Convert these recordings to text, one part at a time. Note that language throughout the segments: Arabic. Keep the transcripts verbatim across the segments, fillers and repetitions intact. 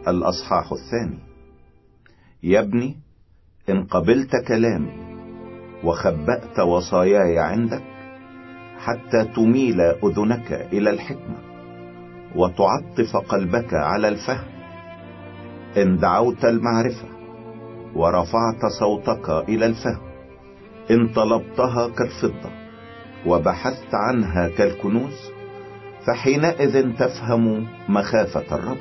الأصحاح الثاني. يا ابني، إن قبلت كلامي وخبأت وصاياي عندك، حتى تميل أذنك إلى الحكمة وتعطف قلبك على الفهم، إن دعوت المعرفة ورفعت صوتك إلى الفهم، إن طلبتها كالفضة وبحثت عنها كالكنوز، فحينئذ تفهم مخافة الرب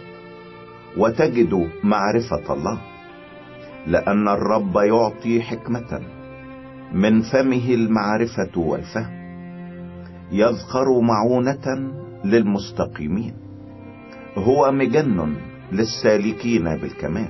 وتجد معرفة الله، لأن الرب يعطي حكمة، من فمه المعرفة والفهم. يذخر معونة للمستقيمين، هو مجن للسالكين بالكمال،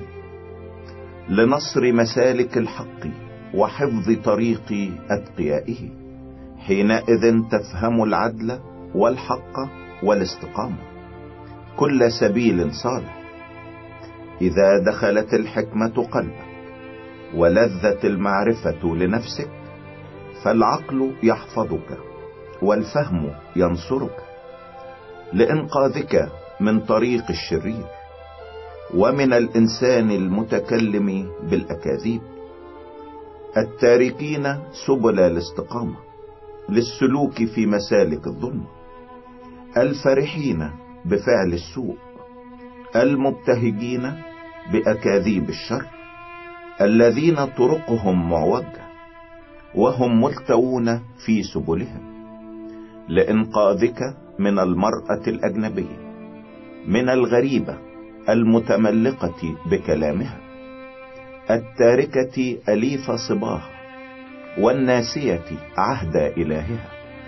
لنصر مسالك الحق وحفظ طريق أتقيائه. حينئذ تفهم العدل والحق والاستقامة، كل سبيل صالح. إذا دخلت الحكمة قلبك ولذت المعرفة لنفسك، فالعقل يحفظك والفهم ينصرك لإنقاذك من طريق الشرير ومن الإنسان المتكلم بالأكاذيب، التاركين سبل الاستقامة للسلوك في مسالك الظلم، الفرحين بفعل السوء، المبتهجين بأكاذيب الشر، الذين طرقهم معوجة وهم ملتوون في سبلهم، لإنقاذك من المرأة الأجنبية، من الغريبة المتملقة بكلامها، التاركة أليف صباها والناسية عهد إلهها،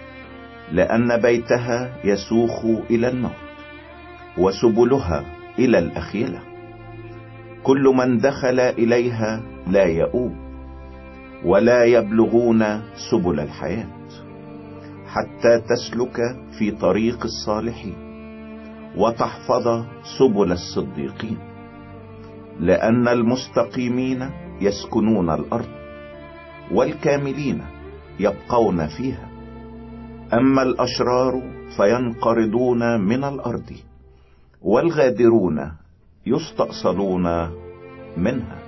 لأن بيتها يسوخ إلى الموت وسبلها إلى الأخيلة. كل من دخل إليها لا يؤوب، ولا يبلغون سبل الحياة، حتى تسلك في طريق الصالحين وتحفظ سبل الصديقين، لأن المستقيمين يسكنون الأرض والكاملين يبقون فيها، أما الأشرار فينقرضون من الأرض والغادرون يستأصلون منها.